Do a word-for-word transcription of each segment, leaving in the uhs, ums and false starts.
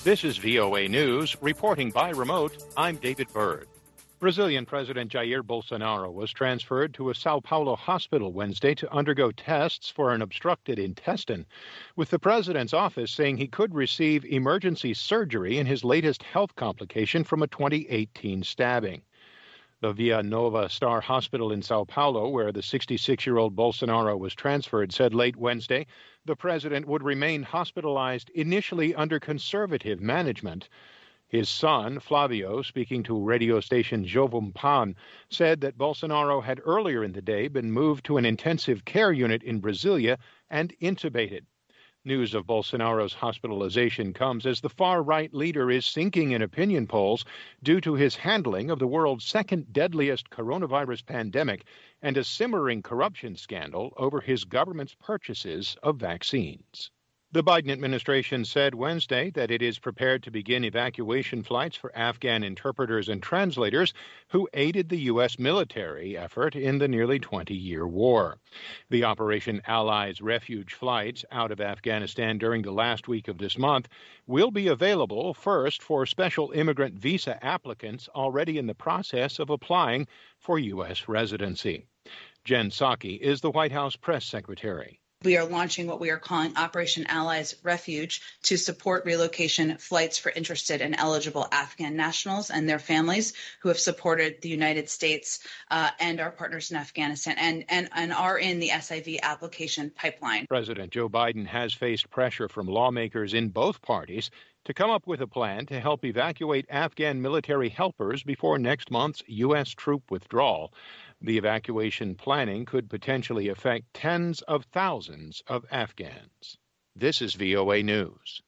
This is V O A News. Reporting by remote, I'm David Byrd. Brazilian President Jair Bolsonaro was transferred to a Sao Paulo hospital Wednesday to undergo tests for an obstructed intestine, with the president's office saying he could receive emergency surgery in his latest health complication from a twenty eighteen stabbing. The Via Nova Star Hospital in Sao Paulo, where the sixty-six-year-old Bolsonaro was transferred, said late Wednesday the president would remain hospitalized initially under conservative management. His son, Flavio, speaking to radio station Jovem Pan, said that Bolsonaro had earlier in the day been moved to an intensive care unit in Brasilia and intubated. News of Bolsonaro's hospitalization comes as the far-right leader is sinking in opinion polls due to his handling of the world's second deadliest coronavirus pandemic and a simmering corruption scandal over his government's purchases of vaccines. The Biden administration said Wednesday that it is prepared to begin evacuation flights for Afghan interpreters and translators who aided the U S military effort in the nearly twenty-year war. The Operation Allies refuge flights out of Afghanistan during the last week of this month will be available first for special immigrant visa applicants already in the process of applying for U S residency. Jen Psaki is the White House press secretary. We are launching what we are calling Operation Allies Refuge to support relocation flights for interested and eligible Afghan nationals and their families who have supported the United States uh, and our partners in Afghanistan and, and, and are in the S I V application pipeline. President Joe Biden has faced pressure from lawmakers in both parties to come up with a plan to help evacuate Afghan military helpers before next month's U S troop withdrawal. The evacuation planning could potentially affect tens of thousands of Afghans. This is V O A News.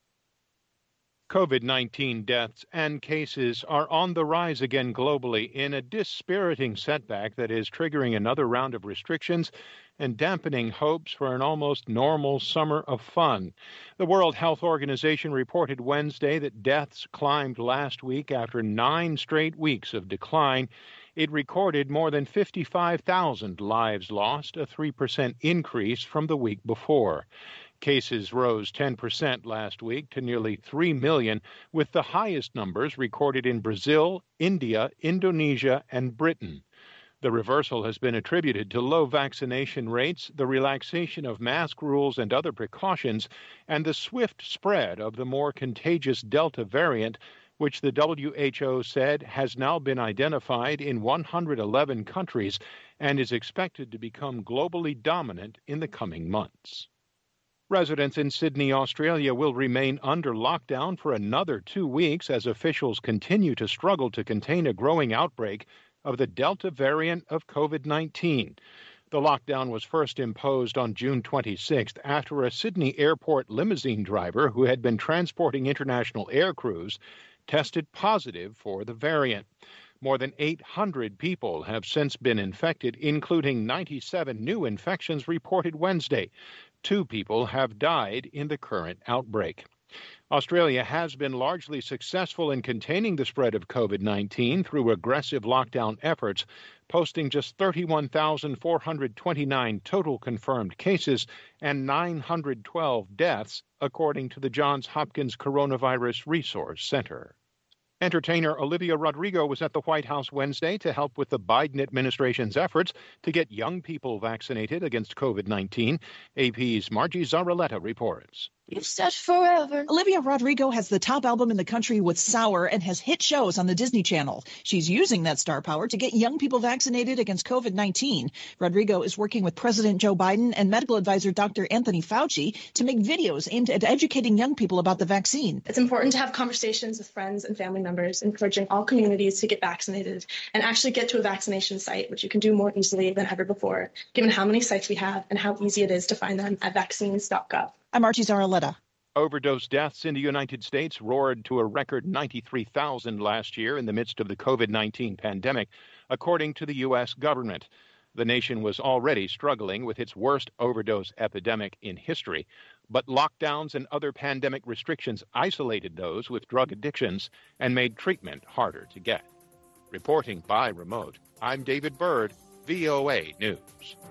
COVID nineteen deaths and cases are on the rise again globally in a dispiriting setback that is triggering another round of restrictions and dampening hopes for an almost normal summer of fun. The World Health Organization reported Wednesday that deaths climbed last week after nine straight weeks of decline. It recorded more than fifty-five thousand lives lost, a three percent increase from the week before. Cases rose ten percent last week to nearly three million, with the highest numbers recorded in Brazil, India, Indonesia, and Britain. The reversal has been attributed to low vaccination rates, the relaxation of mask rules and other precautions, and the swift spread of the more contagious Delta variant, which the W H O said has now been identified in one hundred eleven countries and is expected to become globally dominant in the coming months. Residents in Sydney, Australia will remain under lockdown for another two weeks as officials continue to struggle to contain a growing outbreak of the Delta variant of COVID nineteen. The lockdown was first imposed on June twenty-sixth after a Sydney airport limousine driver who had been transporting international air crews tested positive for the variant. More than eight hundred people have since been infected, including ninety-seven new infections reported Wednesday. Two people have died in the current outbreak. Australia has been largely successful in containing the spread of COVID nineteen through aggressive lockdown efforts, posting just thirty-one thousand four hundred twenty-nine total confirmed cases and nine hundred twelve deaths, according to the Johns Hopkins Coronavirus Resource Center. Entertainer Olivia Rodrigo was at the White House Wednesday to help with the Biden administration's efforts to get young people vaccinated against COVID nineteen. A P's Margie Zaraletta reports. You've said forever. Olivia Rodrigo has the top album in the country with Sour and has hit shows on the Disney Channel. She's using that star power to get young people vaccinated against COVID nineteen. Rodrigo is working with President Joe Biden and medical advisor Doctor Anthony Fauci to make videos aimed at educating young people about the vaccine. It's important to have conversations with friends and family members, encouraging all communities to get vaccinated and actually get to a vaccination site, which you can do more easily than ever before, given how many sites we have and how easy it is to find them at vaccines dot gov. I'm Archie Zaraletta. Overdose deaths in the United States roared to a record ninety-three thousand last year in the midst of the COVID nineteen pandemic, according to the U S government. The nation was already struggling with its worst overdose epidemic in history, but lockdowns and other pandemic restrictions isolated those with drug addictions and made treatment harder to get. Reporting by remote, I'm David Byrd, V O A News.